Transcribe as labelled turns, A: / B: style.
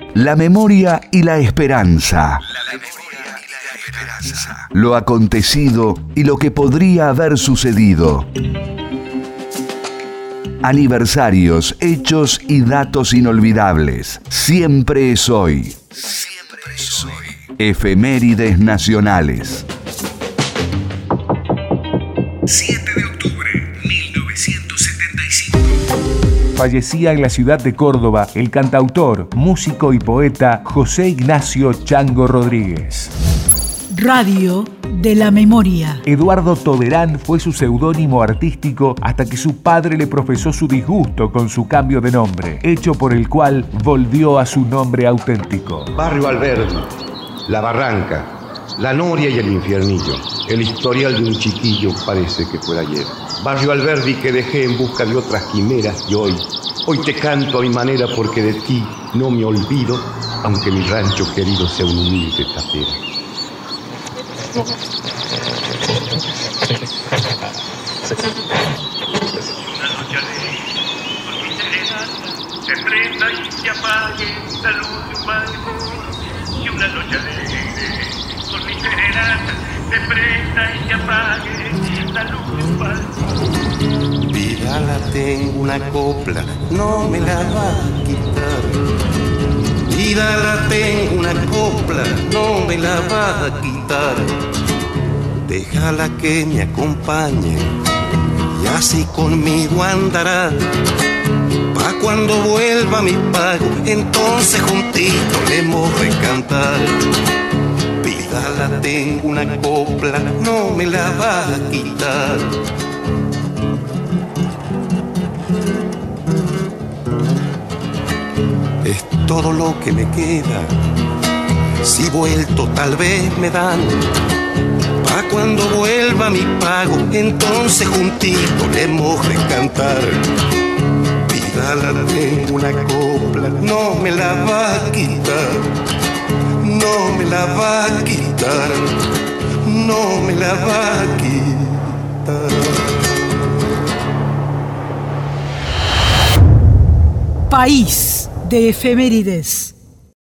A: La memoria y la esperanza. Lo acontecido y lo que podría haber sucedido. Aniversarios, hechos y datos inolvidables. Siempre es hoy. Siempre es hoy. Efemérides nacionales. 7 de octubre, 1975.
B: Fallecía en la ciudad de Córdoba el cantautor, músico y poeta José Ignacio Chango Rodríguez.
C: Radio de la Memoria.
B: Eduardo Toberán fue su seudónimo artístico hasta que su padre le profesó su disgusto con su cambio de nombre, hecho por el cual volvió a su nombre auténtico.
D: Barrio Alberdi, La Barranca, La Noria y el Infiernillo. El historial de un chiquillo parece que fue ayer. Barrio Alberdi que dejé en busca de otras quimeras y hoy te canto a mi manera porque de ti no me olvido, aunque mi rancho querido sea un humilde tapera.
E: Una noche alegre, con mi serenata, se prenda y se apague la luz de un balcón. Y una noche alegre, con mi serenata, se prenda y se apague la luz de un balcón.
F: Vida la tengo una copla, no me la va a quitar. Vida la tengo una copla, no me la va a quitar. Déjala que me acompañe y así conmigo andará. Pa' cuando vuelva mi pago, entonces juntito le hemos de cantar. Vida la tengo una copla, no me la va a quitar. Es todo lo que me queda, si vuelto tal vez me dan. Pa' cuando vuelva mi pago, entonces juntito le hemos de cantar. Vida la tengo una copla, no me la va a quitar. No me la va a quitar, no me la va a quitar.
C: País de efemérides.